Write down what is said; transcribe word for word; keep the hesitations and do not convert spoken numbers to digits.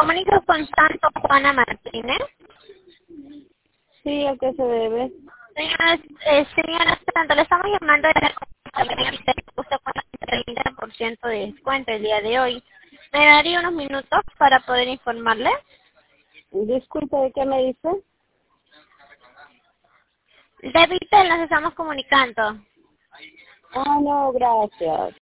comunico con Santo Juana Martínez. Sí, ¿a qué se debe? Señora, eh, señora Santo, le estamos llamando de la compañía que usted puso con el treinta por ciento de descuento el día de hoy. ¿Me daría unos minutos para poder informarle? Disculpe, ¿de qué me dice? De Vitel nos estamos comunicando. Ah, no, gracias.